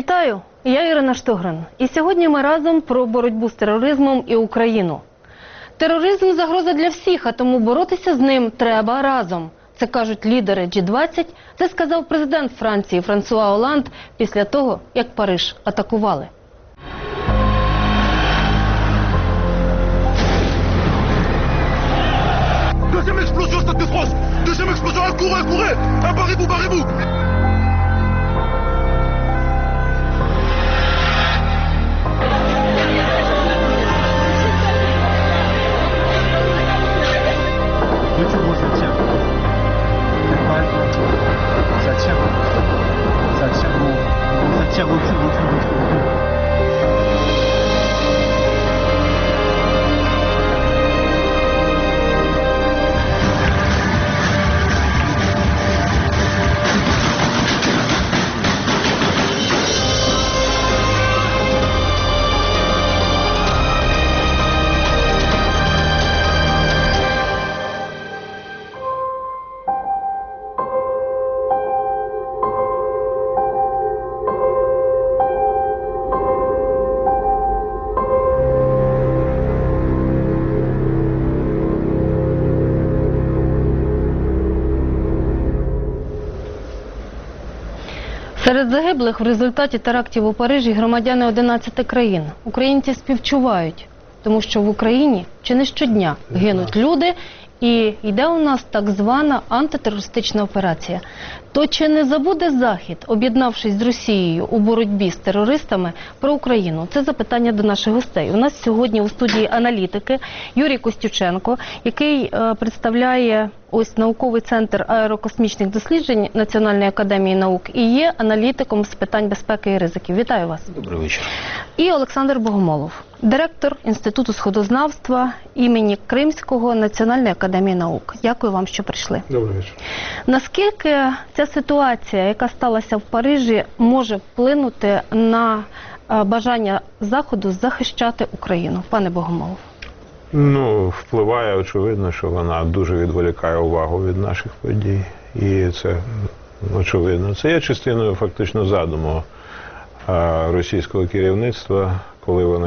Вітаю! Я Ірина Штогрин. І сьогодні ми разом про боротьбу з тероризмом і Україну. Тероризм – загроза для всіх, а тому боротися з ним треба разом. Це кажуть лідери G20, це сказав президент Франції Франсуа Оланд після того, як Париж атакували. Deuxième explosion au Stade de France. Deuxième explosion, courez, barrez-vous, barrez-vous. Почему зачем? Зачем? Зачем? Зачем? Серед загиблих в результаті терактів у Парижі громадяни 11 країн. Українці співчувають, тому що в Україні чи не щодня гинуть люди, і йде у нас так звана антитерористична операція. То чи не забуде Захід, об'єднавшись з Росією у боротьбі з терористами, про Україну? Це запитання до наших гостей. У нас сьогодні у студії аналітики Юрій Костюченко, який представляє ось науковий центр аерокосмічних досліджень Національної академії наук і є аналітиком з питань безпеки і ризиків. Вітаю вас. Добрий вечір. І Олександр Богомолов, директор Інституту сходознавства імені Кримського Національної академії наук. Дякую вам, що прийшли. Добрий вечір. Наскільки ця ситуація, яка сталася в Парижі, може вплинути на бажання Заходу захищати Україну? Пане Богомолов. Ну, впливає, очевидно, що вона дуже відволікає увагу від наших подій. І це очевидно. Це є частиною фактично задуму російського керівництва, коли вони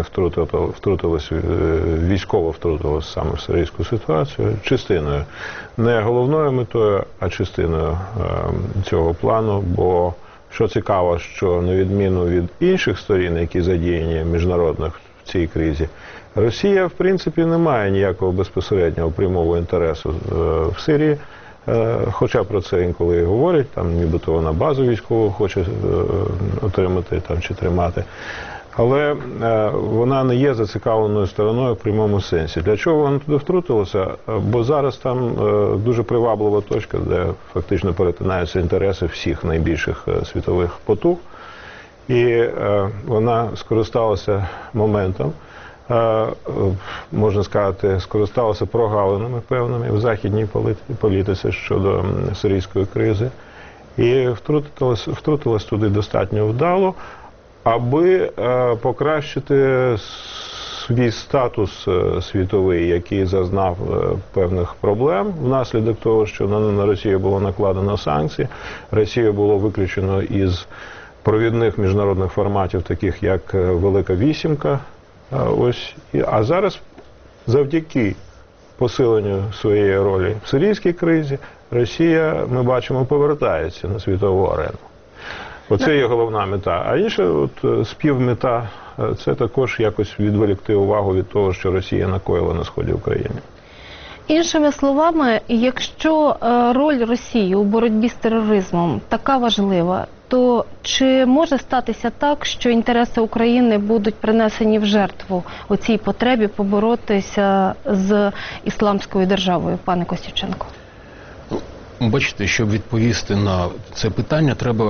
військово втрутилися саме в сирійську ситуацію, частиною, не головною метою, а частиною цього плану, бо що цікаво, що на відміну від інших сторін, які задіяні міжнародних в цій кризі, Росія, в принципі, не має ніякого безпосереднього прямого інтересу в Сирії, хоча про це інколи говорять, там нібито вона базу військову хоче отримати там, чи тримати. Але вона не є зацікавленою стороною в прямому сенсі. Для чого вона туди втрутилася? Бо зараз там дуже приваблива точка, де фактично перетинаються інтереси всіх найбільших світових потуг. І вона скористалася моментом, можна сказати, скористалася прогалинами певними в західній політиці щодо сирійської кризи. І втрутилась туди достатньо вдало, аби покращити свій статус світовий, який зазнав певних проблем внаслідок того, що на Росію було накладено санкції, Росію було виключено із провідних міжнародних форматів, таких як Велика Вісімка. А зараз завдяки посиленню своєї ролі в сирійській кризі Росія, ми бачимо, повертається на світову арену. Оце є головна мета. А інша співмета – це також якось відволікти увагу від того, що Росія накоїла на сході України. Іншими словами, якщо роль Росії у боротьбі з тероризмом така важлива, то чи може статися так, що інтереси України будуть принесені в жертву у цій потребі поборотися з Ісламською державою, пане Костюченко? Бачите, щоб відповісти на це питання, треба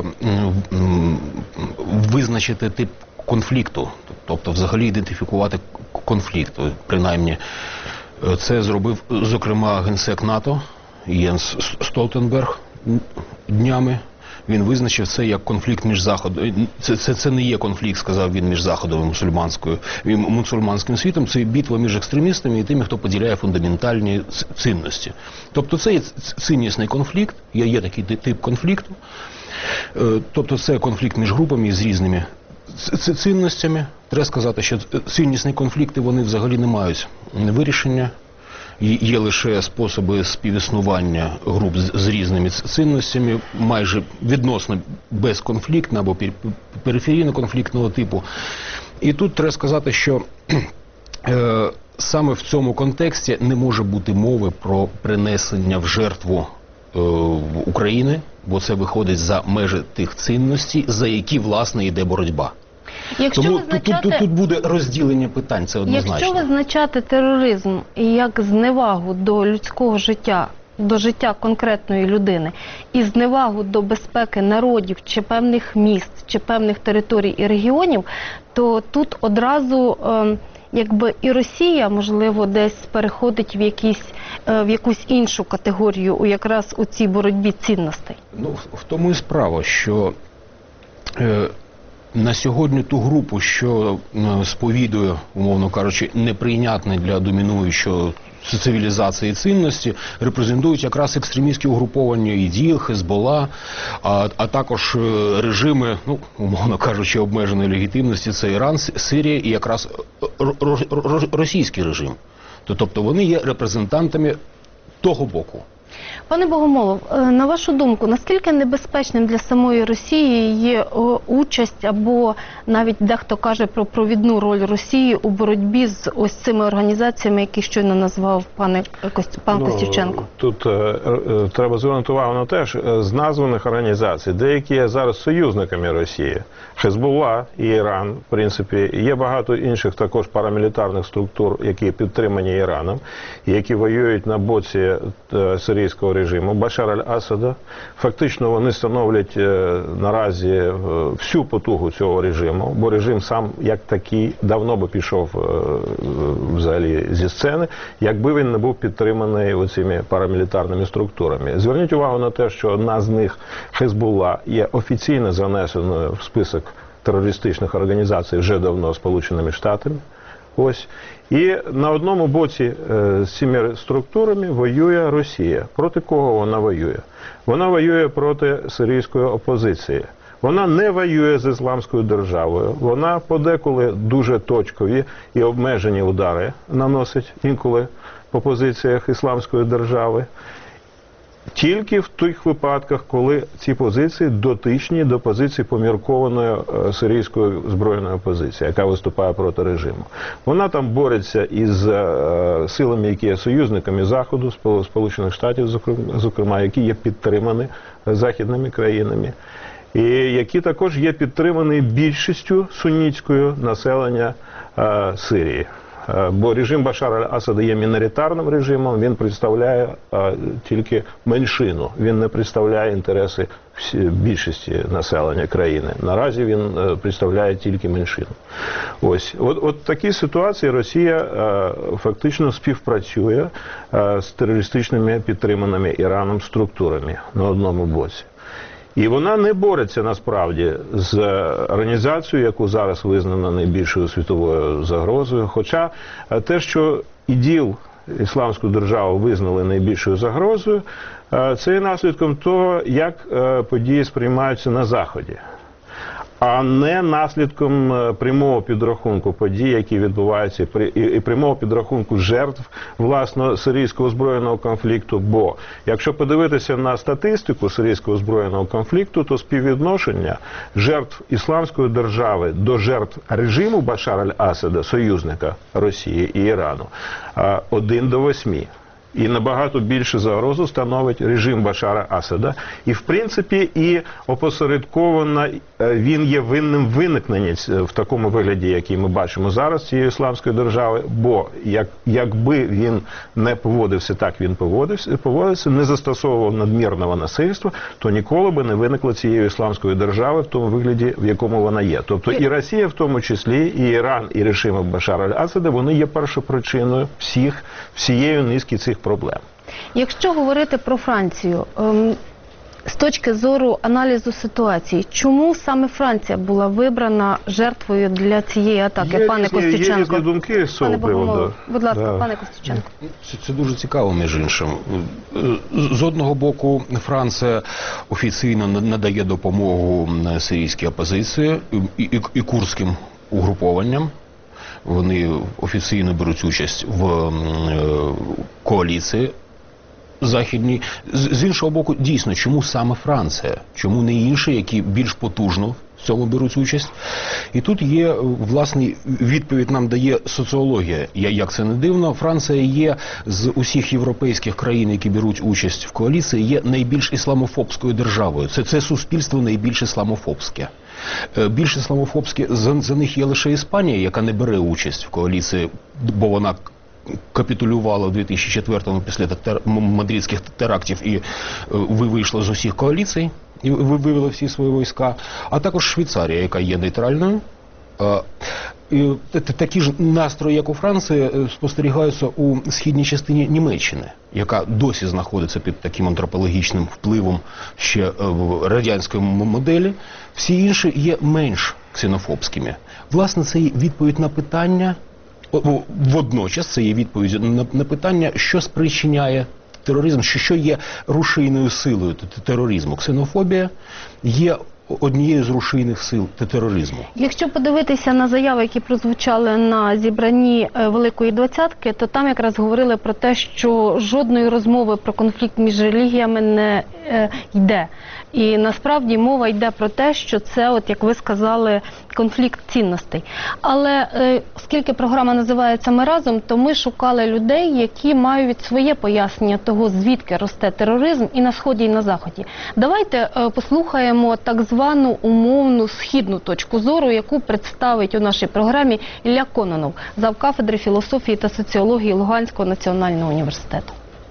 визначити тип конфлікту, тобто взагалі ідентифікувати конфлікт, принаймні. Це зробив, зокрема, генсек НАТО Єнс Столтенберг днями. Він визначив це як конфлікт між Заходом. Це не є конфлікт, сказав він, між Заходом і мусульманським світом. Це битва між екстремістами і тими, хто поділяє фундаментальні цінності. Тобто це є ціннісний конфлікт, є такий тип конфлікту. Тобто це конфлікт між групами з різними цінностями. Треба сказати, що ціннісні конфлікти, вони взагалі не мають вирішення. Є лише способи співіснування груп з різними цінностями, майже відносно безконфліктно або периферійно-конфліктного типу. І тут треба сказати, що саме в цьому контексті не може бути мови про принесення в жертву України, бо це виходить за межі тих цінностей, за які, власне, йде боротьба. Тому тут буде розділення питань, це однозначно. Якщо визначати тероризм як зневагу до людського життя, до життя конкретної людини, і зневагу до безпеки народів, чи певних міст, чи певних територій і регіонів, то тут одразу якби і Росія, можливо, десь переходить в якусь іншу категорію, якраз у цій боротьбі цінностей. Ну, в тому і справа, що на сьогодні ту групу, що сповідує, умовно кажучи, неприйнятні для домінуючої цивілізації цінності, репрезентують якраз екстремістські угруповання ІДІЛ, Хезбола, а також режими, ну, умовно кажучи, обмеженої легітимності, це Іран, Сирія і якраз російський режим. Тобто вони є репрезентантами того боку. Пане Богомолов, на вашу думку, наскільки небезпечним для самої Росії є участь або навіть дехто каже про провідну роль Росії у боротьбі з ось цими організаціями, які щойно назвав пан Костюченко? Тут треба звернути увагу на те, що з названих організацій деякі є зараз союзниками Росії. Хезболла і Іран, в принципі, є багато інших також парамілітарних структур, які підтримані Іраном, які воюють на боці сирійського режиму Башар аль-Асада. Фактично вони становлять наразі всю потугу цього режиму, бо режим сам як такий давно би пішов взагалі зі сцени, якби він не був підтриманий оцими парамілітарними структурами. Зверніть увагу на те, що одна з них, Хезболла, є офіційно занесеною в список терористичних організацій вже давно Сполученими Штатами. Ось. І на одному боці з цими структурами воює Росія. Проти кого вона воює? Вона воює проти сирійської опозиції. Вона не воює з Ісламською державою. Вона подеколи дуже точкові і обмежені удари наносить інколи по позиціях Ісламської держави. Тільки в тих випадках, коли ці позиції дотичні до позиції поміркованої сирійської збройної опозиції, яка виступає проти режиму. Вона там бореться із силами, які є союзниками Заходу, Сполучених Штатів, зокрема, які є підтримані західними країнами, і які також є підтримані більшістю сунітського населення Сирії. Бо режим Башара аль-Асада є міноритарним режимом, він представляє тільки меншину, він не представляє інтереси більшості населення країни. Наразі він представляє тільки меншину. Ось. От в такій ситуації Росія фактично співпрацює з терористичними підтриманими Іраном структурами на одному боці. І вона не бореться насправді з організацією, яку зараз визнано найбільшою світовою загрозою. Хоча те, що ІДІЛ, Ісламську державу, визнали найбільшою загрозою, це є наслідком того, як події сприймаються на Заході, а не наслідком прямого підрахунку подій, які відбуваються, і прямого підрахунку жертв, власне, сирійського збройного конфлікту. Бо, якщо подивитися на статистику сирійського збройного конфлікту, то співвідношення жертв Ісламської держави до жертв режиму Башара аль-Асада, союзника Росії і Ірану, 1 до 8. І набагато більше загрозу становить режим Башара Асада. І, в принципі, і опосередковано він є винним виникненні в такому вигляді, який ми бачимо зараз, цієї ісламської держави. Бо якби він не поводився так, він поводився, не застосовував надмірного насильства, то ніколи би не виникло цієї ісламської держави в тому вигляді, в якому вона є. Тобто і Росія в тому числі, і Іран, і режим Башара аль-Асада, вони є першопричиною всієї низки цих проблем. Якщо говорити про Францію, З точки зору аналізу ситуації, чому саме Франція була вибрана жертвою для цієї атаки, пане Є Костюченко? різні думки з цього Пане Богомолов, приводу. будь ласка, Да. пане Костюченко. Це дуже цікаво, між іншим. З одного боку, Франція офіційно надає допомогу сирійській опозиції і курдським угрупованням. Вони офіційно беруть участь в коаліції західній. З іншого боку, дійсно, чому саме Франція? Чому не інші, які більш потужно в цьому беруть участь? І тут є, власне, відповідь нам дає соціологія. Як це не дивно, Франція є з усіх європейських країн, які беруть участь в коаліції, є найбільш ісламофобською державою. Це суспільство найбільш ісламофобське. Більш ісламофобське за них є лише Іспанія, яка не бере участь в коаліції, бо вона капітулювала в 2004-му після мадридських терактів і вийшла з усіх коаліцій, і вивела всі свої війська, а також Швейцарія, яка є нейтральною. Такі ж настрої, як у Франції, спостерігаються у східній частині Німеччини, яка досі знаходиться під таким антропологічним впливом ще в радянської моделі. Всі інші є менш ксенофобськими. Власне, це є відповідь на питання, водночас це є відповідь на питання, що спричиняє тероризм, що є рушійною силою тероризму. Ксенофобія є однією з рушійних сил тероризму. Якщо подивитися на заяви, які прозвучали на зібранні Великої Двадцятки, то там якраз говорили про те, що жодної розмови про конфлікт між релігіями не йде. І насправді мова йде про те, що це, от як ви сказали, конфлікт цінностей. Але оскільки програма називається «Ми разом», то ми шукали людей, які мають своє пояснення того, звідки росте тероризм і на Сході, і на Заході. Давайте послухаємо так звану умовну східну точку зору, яку представить у нашій програмі Ілля Кононов, завкафедри філософії та соціології Луганського національного університету.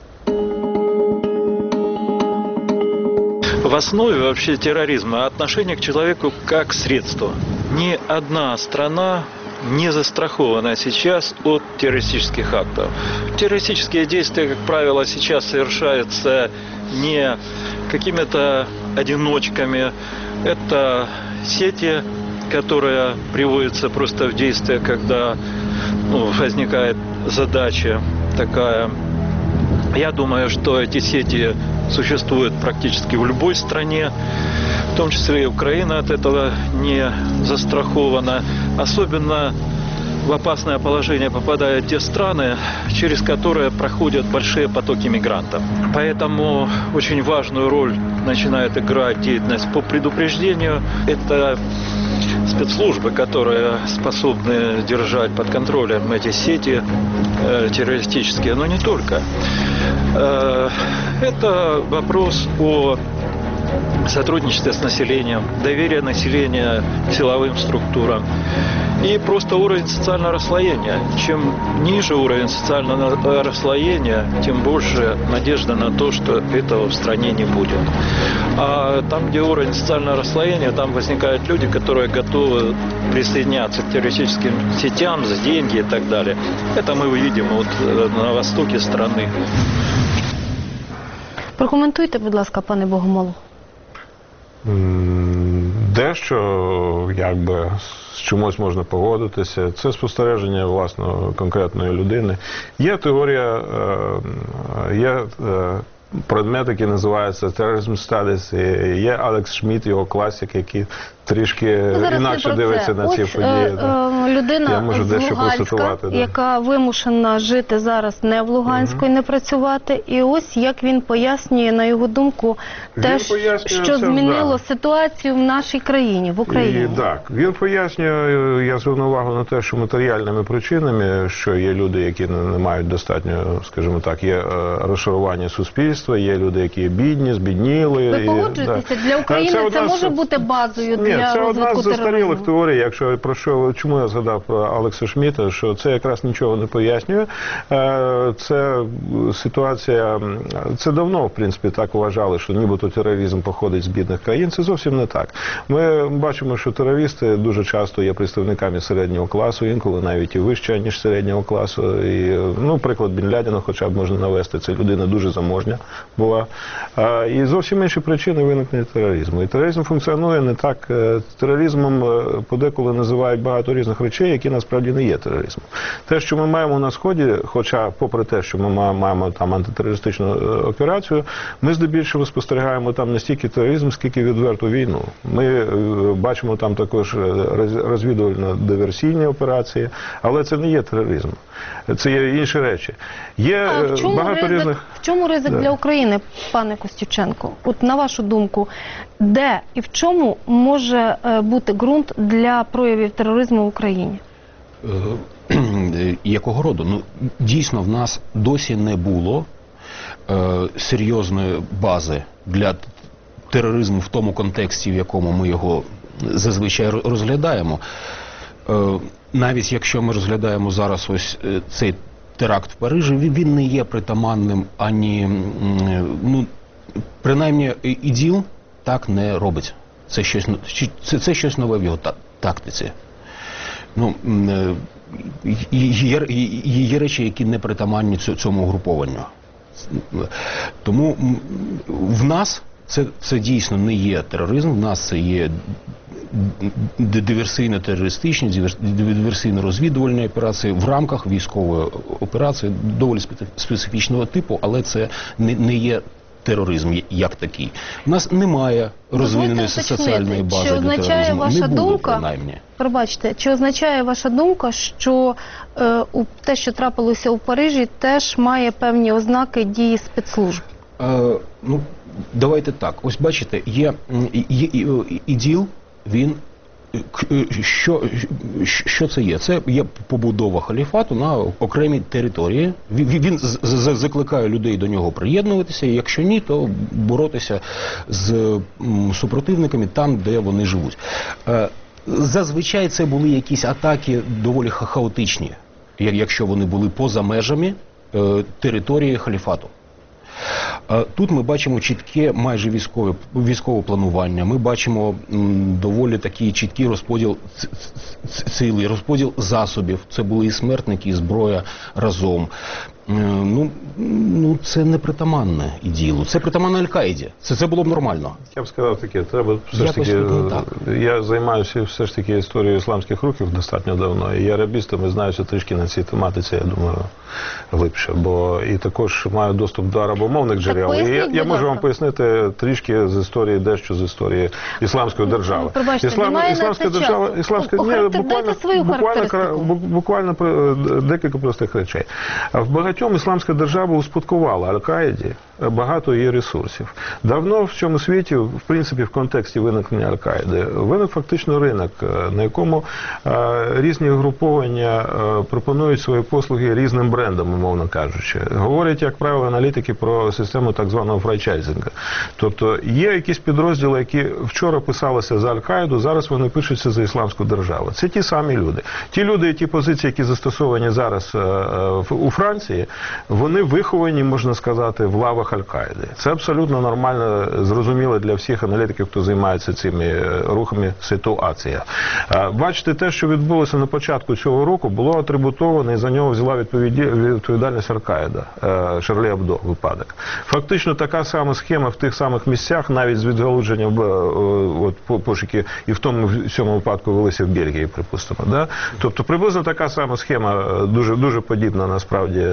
В основе вообще терроризма отношение к человеку как средство. Ни одна страна не застрахована сейчас от террористических актов. Террористические действия, как правило, сейчас совершаются не какими-то одиночками. Это сети, которые приводятся просто в действие, когда возникает задача такая. Я думаю, что эти сети существуют практически в любой стране, в том числе и Украина от этого не застрахована. Особенно в опасное положение попадают те страны, через которые проходят большие потоки мигрантов. Поэтому очень важную роль начинает играть деятельность по предупреждению. Это спецслужбы, которые способны держать под контролем эти сети террористические, но не только. Это вопрос о сотрудничестве с населением, доверие населения к силовым структурам и просто уровень социального расслоения. Чем ниже уровень социального расслоения, тем больше надежда на то, что этого в стране не будет. А там, где уровень социального расслоения, там возникают люди, которые готовы присоединяться к террористическим сетям за деньги и так далее. Это мы увидим вот на востоке страны. Прокоментуйте, будь ласка, пане Богомолов. Дещо, якби, з чимось можна погодитися. Це спостереження, власне, конкретної людини. Є теорія, є предмет, який називається Terrorism Studies, і є Алекс Шмідт, його класик, який трішки інакше дивиться на ці події. Людина з Луганська, яка вимушена жити зараз не в Луганську і не працювати. І ось як він пояснює, на його думку, те, що змінило ситуацію в нашій країні, в Україні. Так, він пояснює, я звернув увагу на те, що матеріальними причинами, що є люди, які не мають достатньо, скажімо так, є розшарування суспільства, є люди, які є бідні, збідніли. Ви погоджуєтеся? Для України це може бути базою для розвитку тероризму? Це одна з застарілих теорій, якщо про що, чому я згадав про Алекса Шмідта, що це якраз нічого не пояснює. Це ситуація, це давно, в принципі, так вважали, що нібито тероризм походить з бідних країн. Це зовсім не так. Ми бачимо, що терористи дуже часто є представниками середнього класу, інколи навіть і вище, ніж середнього класу. І, приклад Бен Лядена хоча б можна навести. Це людина дуже заможня, була. І зовсім інші причини виникнення тероризму. І тероризм функціонує не так. Тероризмом подеколи називають багато різних речей, які насправді не є тероризмом. Те, що ми маємо на Сході, хоча попри те, що ми маємо там антитерористичну операцію, ми здебільшого спостерігаємо там не стільки тероризм, скільки відверту війну. Ми бачимо там також розвідувально-диверсійні операції, але це не є тероризм. Це є інші речі. Є багато різних... В чому ризик для України, пане Костюченко? От на вашу думку, де і в чому може бути ґрунт для проявів тероризму в Україні? Якого роду? Ну, дійсно, в нас досі не було серйозної бази для тероризму в тому контексті, в якому ми його зазвичай розглядаємо. Навіть якщо ми розглядаємо зараз ось цей теракт в Парижі, він не є притаманним ані, ну, принаймні, ІДІЛ так не робить. Це щось нове в його тактиці. Ну, є речі, які не притаманні цьому угрупованню. Тому в нас це дійсно не є тероризм, в нас це є диверсійно-терористичні, диверсійно-розвідувальні операції в рамках військової операції доволі специфічного типу, але це не є тероризм як такий. У нас немає розвиненої соціальної бази для тероризму. Не було, принаймні. Пробачте, чи означає ваша думка, що те, що трапилося у Парижі, теж має певні ознаки дії спецслужб? Ну, давайте так. Ось бачите, є ІДІЛ, він що це є? Це є побудова халіфату на окремій території. Він закликає людей до нього приєднуватися, і якщо ні, то боротися з супротивниками там, де вони живуть. Зазвичай це були якісь атаки доволі хаотичні, якщо вони були поза межами території халіфату. Тут ми бачимо чітке майже військове планування, ми бачимо доволі такий чіткий розподіл сили, розподіл засобів. Це були і смертники, і зброя разом. Ну, це не притаманне ІДІЛу, це притаманне Аль-Каїді. Це було б нормально. Я б сказав таке, треба все ж таки, я займаюся все ж таки історією ісламських рухів достатньо давно, і я арабістом і знаюся трішки на цій тематиці, я думаю, глибше, бо і також маю доступ до арабомовних джерел. І я можу вам пояснити трішки з історії, дещо з історії ісламської держави. Буквально декілька простих речей. В багатьом ісламська держава успадкувала Аль-Каїді багато її ресурсів. Давно в цьому світі, в принципі, в контексті виникнення Аль-Каїди, виник фактично ринок, на якому різні угруповання пропонують свої послуги різним брендам, умовно кажучи. Говорять, як правило, аналітики про систему так званого франчайзингу. Тобто є якісь підрозділи, які вчора писалися за Аль-Каїду, зараз вони пишуться за ісламську державу. Це ті самі люди. Ті люди і ті позиції, які застосовані зараз у Франції, вони виховані, можна сказати, в лавах Аль-Каїди. Це абсолютно нормально, зрозуміло для всіх аналітиків, хто займається цими рухами, ситуація. Бачите, те, що відбулося на початку цього року, було атрибутовано, і за нього взяла відповідальність Аль-Каїда, Шарлі Ебдо випадок. Фактично така сама схема в тих самих місцях, навіть з відгалудженням пошуки, і в тому цьому випадку велися в Бельгії, припустимо. Да? Тобто приблизно така сама схема, дуже подібна насправді,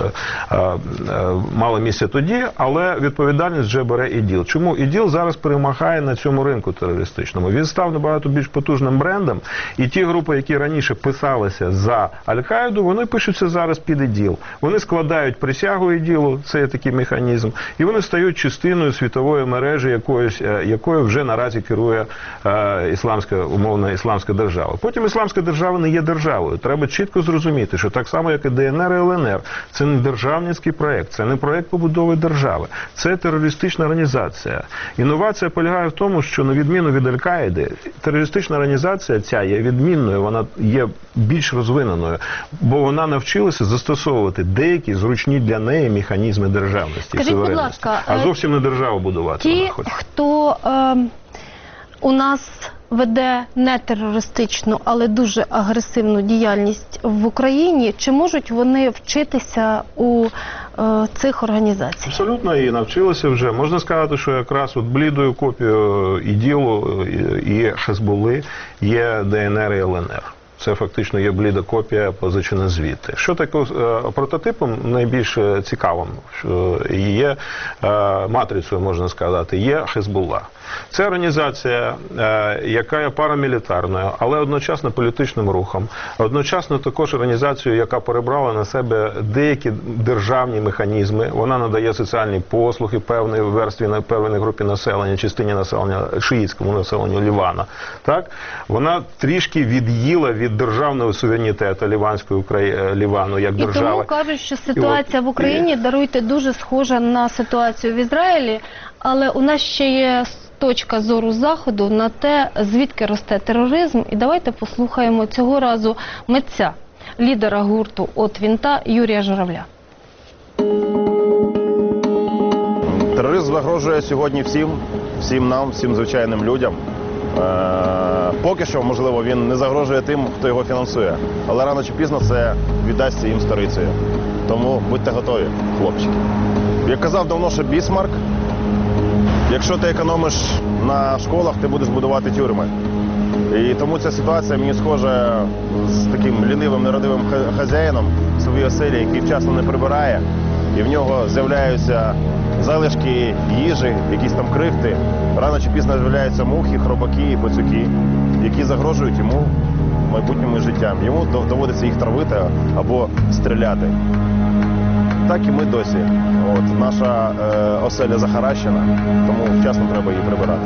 мала місце тоді, але відповідальність вже бере ІДІЛ. Чому? ІДІЛ зараз перемагає на цьому ринку терористичному. Він став набагато більш потужним брендом, і ті групи, які раніше писалися за Аль-Каїду, вони пишуться зараз під ІДІЛ. Вони складають присягу ІДІЛу, це є такий механізм, і вони стають частиною світової мережі, якою вже наразі керує умовна ісламська держава. Потім ісламська держава не є державою. Треба чітко зрозуміти, що так само, як і ДНР і ЛНР, це не державницький проєкт, це не проєкт побудови держави, це терористична організація. Інновація полягає в тому, що на відміну від Аль-Каїди, терористична організація ця є відмінною, вона є більш розвиненою, бо вона навчилася застосовувати деякі зручні для неї механізми державності і суверенності. А зовсім не державу будувати вона хоче. Ті, хто у нас веде не терористичну, але дуже агресивну діяльність в Україні, чи можуть вони вчитися у цих організацій? Абсолютно, і навчилися вже. Можна сказати, що якраз от блідою копією іділу і Хезболли є ДНР і ЛНР. Це фактично є бліда копія, позичена звідти. Що таке прототипом найбільш цікавим є матрицею, можна сказати, є Хезболла. Це організація, яка є парамілітарною, але одночасно політичним рухом. Одночасно також організацією, яка перебрала на себе деякі державні механізми. Вона надає соціальні послуги певній верстві, певній групі населення, частині населення, шиїтському населенню Лівана. Так? Вона трішки від'їла від державного суверенітету Лівану як держави. І тому кажуть, що ситуація в Україні, даруйте, дуже схожа на ситуацію в Ізраїлі, але у нас ще є точка зору Заходу на те, звідки росте тероризм. І давайте послухаємо цього разу митця, лідера гурту «От Вінта» Юрія Журавля. Тероризм загрожує сьогодні всім нам, всім звичайним людям. Поки що, можливо, він не загрожує тим, хто його фінансує. Але рано чи пізно це віддасться їм сторицею. Тому будьте готові, хлопчики. Як казав давно ще Бісмарк, якщо ти економиш на школах, ти будеш будувати тюрми. І тому ця ситуація мені схожа з таким лінивим, нерадивим хазяїном в своїй оселі, який вчасно не прибирає, і в нього з'являються залишки їжі, якісь там крихти. Рано чи пізно з'являються мухи, хробаки і пацюки, які загрожують йому майбутньому життям. Йому доводиться їх травити або стріляти. Так і ми досі. От, наша оселя захаращена, тому вчасно треба її прибирати.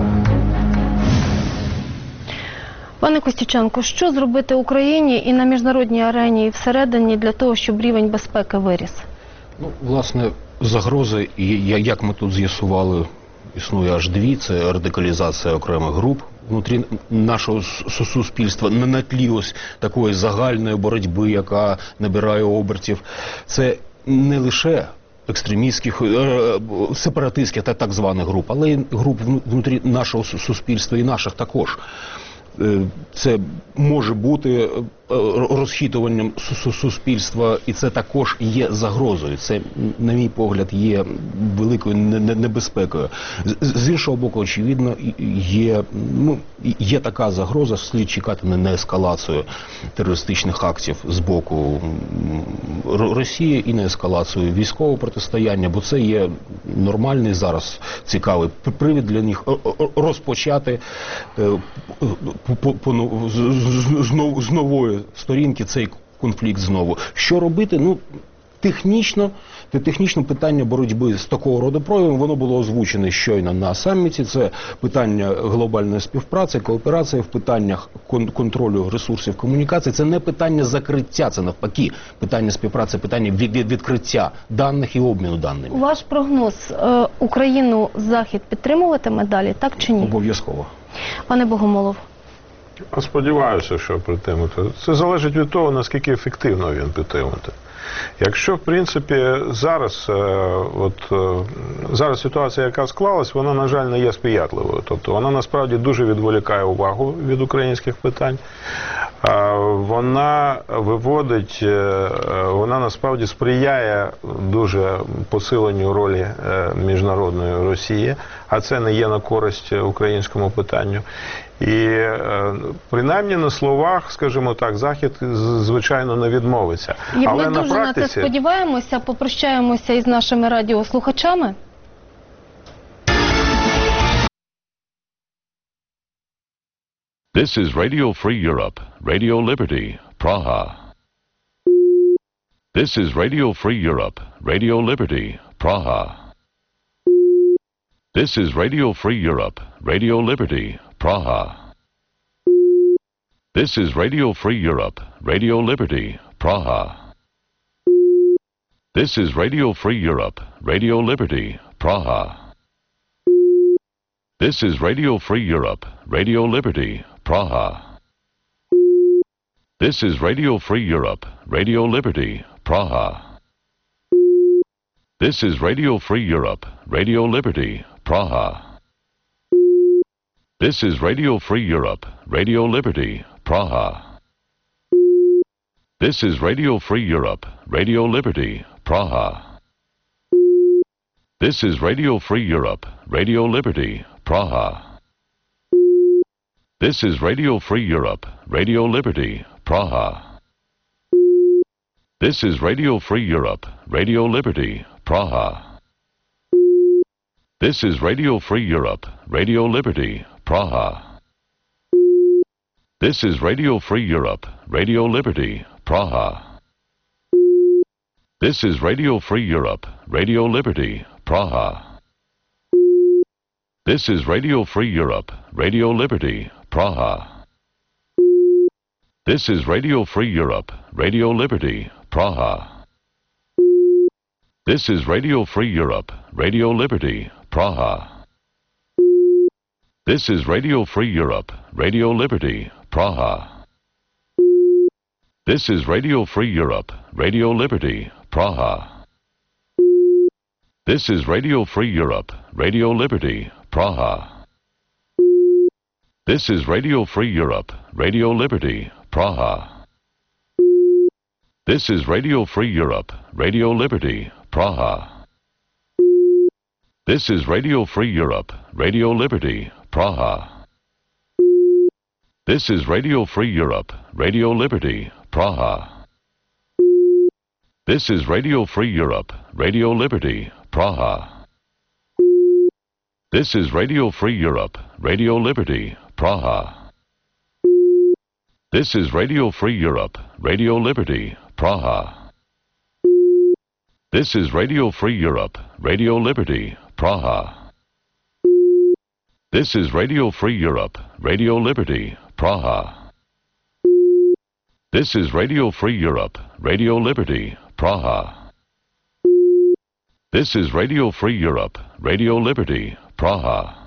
Пане Костюченко, що зробити Україні і на міжнародній арені, і всередині для того, щоб рівень безпеки виріс? Ну, власне, загрози, як ми тут з'ясували, існує аж дві. Це радикалізація окремих груп внутрі нашого суспільства на тлі ось такої загальної боротьби, яка набирає обертів. Це не лише екстремістських, сепаратистських та так званих груп, але й груп внутрі нашого суспільства і наших також. Це може бути розхитуванням суспільства, і це також є загрозою. Це, на мій погляд, є великою небезпекою. З іншого боку, очевидно, є така загроза, слід чекати на ескалацію терористичних актів з боку Росії і на ескалацію військового протистояння, бо це є нормальний зараз цікавий привід для них розпочати з нової сторінки цей конфлікт знову. Що робити? Ну, технічно питання боротьби з такого роду проявом, воно було озвучене щойно на саміті. Це питання глобальної співпраці, кооперації в питаннях контролю ресурсів комунікації. Це не питання закриття, це навпаки питання співпраці, питання відкриття даних і обміну даними. Ваш прогноз, Україну Захід підтримуватиме далі, так чи ні? Обов'язково. Пане Богомолов. Сподіваюся, що підтримати. Це залежить від того, наскільки ефективно він підтримати. Якщо, в принципі, зараз ситуація, яка склалась, вона, на жаль, не є сприятливою. Тобто вона, насправді, дуже відволікає увагу від українських питань. Вона виводить, вона, насправді, сприяє дуже посиленню ролі міжнародної Росії, а це не є на користь українському питанню. І принаймні на словах, скажімо так, Захід, звичайно, не відмовиться. Але ми дуже на це сподіваємося, попрощаємося із нашими радіослухачами. This is Radio Free Europe, Radio Liberty, Praha. This is Radio Free Europe, Radio Liberty, Praha. This is Radio Free Europe, Radio Liberty, Praha. This is Radio Free Europe, Radio Liberty, Praha. This is Radio Free Europe, Radio Liberty, Praha. This is Radio Free Europe, Radio Liberty, Praha. This is Radio Free Europe, Radio Liberty, Praha. This is Radio Free Europe, Radio Liberty, Praha. This is Radio Free Europe, Radio Liberty, Praha. This is Radio Free Europe, Radio Liberty, Praha. This is Radio Free Europe, Radio Liberty, Praha. This is Radio Free Europe, Radio Liberty, Praha. This is Radio Free Europe, Radio Liberty, Praha. This is Radio Free Europe, Radio Liberty, Praha. This is Radio Free Europe, Radio Liberty, Praha. This is Radio Free Europe, Radio Liberty, Praha. This is Radio Free Europe, Radio Liberty, Praha. This is Radio Free Europe, Radio Liberty, Praha. This is Radio Free Europe, Radio Liberty, Praha. This is Radio Free Europe, Radio Liberty, Praha. This is Radio Free Europe, Radio Liberty, Praha. This is Radio Free Europe, Radio Liberty, Praha. This is Radio Free Europe, Radio Liberty, Praha. This is Radio Free Europe, Radio Liberty, Praha. This is Radio Free Europe, Radio Liberty, Praha. This is Radio Free Europe, Radio Liberty, Praha. This is Radio Free Europe, Radio Liberty, Praha. This is Radio Free Europe, Radio Liberty, Praha. This is Radio Free Europe, Radio Liberty, Praha. This is Radio Free Europe, Radio Liberty, Praha. This is Radio Free Europe, Radio Liberty, Praha. This is Radio Free Europe, Radio Liberty, Praha. This is Radio Free Europe, Radio Liberty, Praha.